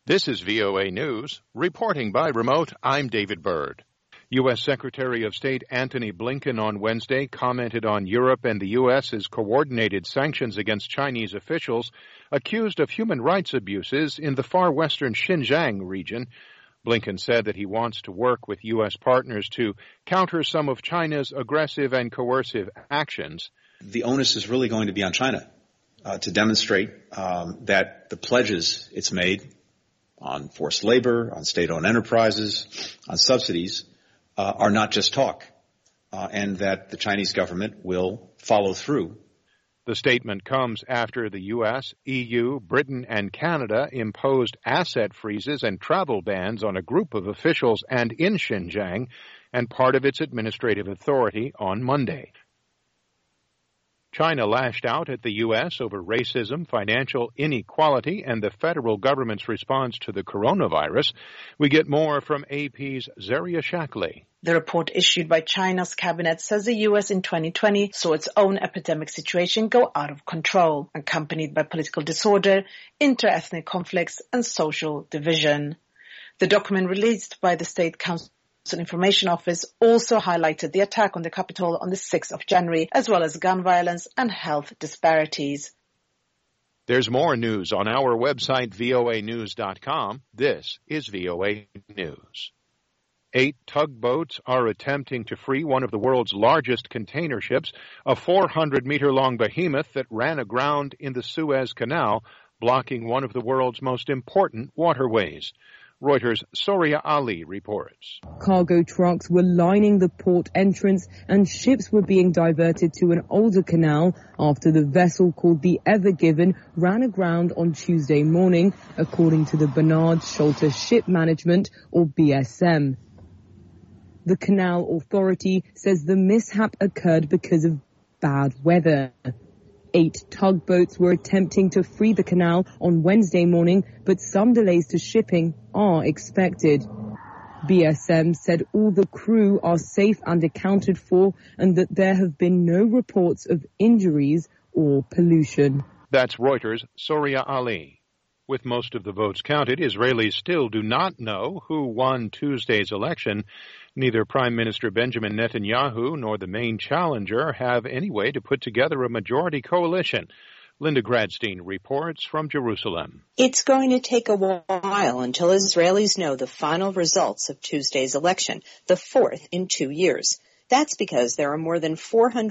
This is VOA News. Reporting by remote, I'm David Byrd. U.S. Secretary of State Antony Blinken on Wednesday commented on Europe and the U.S.'s coordinated sanctions against Chinese officials accused of human rights abuses in the far western Xinjiang region. Blinken said that he wants to work with U.S. partners to counter some of China's aggressive and coercive actions. The onus is really going to be on China to demonstrate that the pledges it's made on forced labor, on state-owned enterprises, on subsidies, are not just talk, and that the Chinese government will follow through. The statement comes after the U.S., EU, Britain, and Canada imposed asset freezes and travel bans on a group of officials and in Xinjiang and part of its administrative authority on Monday. China lashed out at the U.S. over racism, financial inequality, and the federal government's response to the coronavirus. We get more from AP's Zaria Shackley. The report issued by China's cabinet says the U.S. in 2020 saw its own epidemic situation go out of control, accompanied by political disorder, inter-ethnic conflicts, and social division. The document released by the State Council Information Office also highlighted the attack on the Capitol on the 6th of January, as well as gun violence and health disparities. There's more news on our website, voanews.com. This is VOA News. 8 tugboats are attempting to free one of the world's largest container ships, a 400-meter-long behemoth that ran aground in the Suez Canal, blocking one of the world's most important waterways. Reuters' Soria Ali reports. Cargo trucks were lining the port entrance and ships were being diverted to an older canal after the vessel called the Ever Given ran aground on Tuesday morning, according to the Bernard Schulte Ship Management, or BSM. The Canal Authority says the mishap occurred because of bad weather. 8 tugboats were attempting to free the canal on Wednesday morning, but some delays to shipping are expected. BSM said all the crew are safe and accounted for and that there have been no reports of injuries or pollution. That's Reuters' Soria Ali. With most of the votes counted, Israelis still do not know who won Tuesday's election. Neither Prime Minister Benjamin Netanyahu nor the main challenger have any way to put together a majority coalition. Linda Gradstein reports from Jerusalem. It's going to take a while until Israelis know the final results of Tuesday's election, the 4th in 2 years. That's because there are more than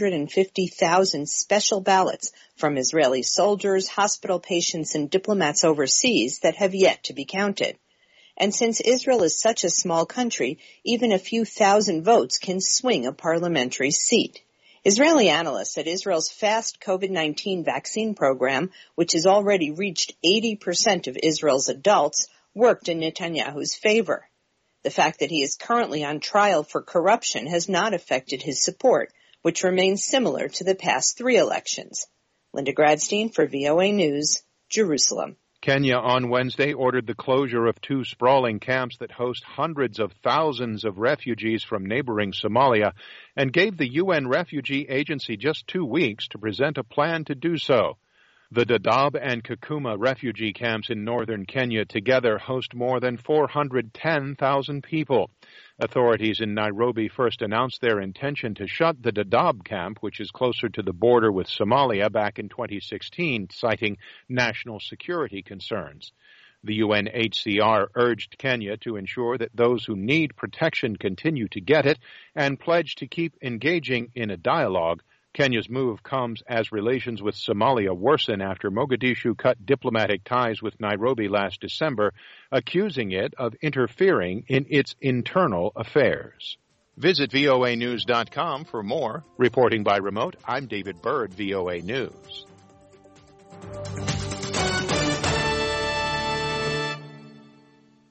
450,000 special ballots from Israeli soldiers, hospital patients, and diplomats overseas that have yet to be counted. And since Israel is such a small country, even a few thousand votes can swing a parliamentary seat. Israeli analysts said Israel's fast COVID-19 vaccine program, which has already reached 80% of Israel's adults, worked in Netanyahu's favor. The fact that he is currently on trial for corruption has not affected his support, which remains similar to the past 3 elections. Linda Gradstein for VOA News, Jerusalem. Kenya on Wednesday ordered the closure of 2 sprawling camps that host hundreds of thousands of refugees from neighboring Somalia and gave the UN Refugee Agency just 2 weeks to present a plan to do so. The Dadaab and Kakuma refugee camps in northern Kenya together host more than 410,000 people. Authorities in Nairobi first announced their intention to shut the Dadaab camp, which is closer to the border with Somalia, back in 2016, citing national security concerns. The UNHCR urged Kenya to ensure that those who need protection continue to get it and pledged to keep engaging in a dialogue. Kenya's move comes as relations with Somalia worsen after Mogadishu cut diplomatic ties with Nairobi last December, accusing it of interfering in its internal affairs. Visit voanews.com for more. Reporting by remote, I'm David Byrd, VOA News.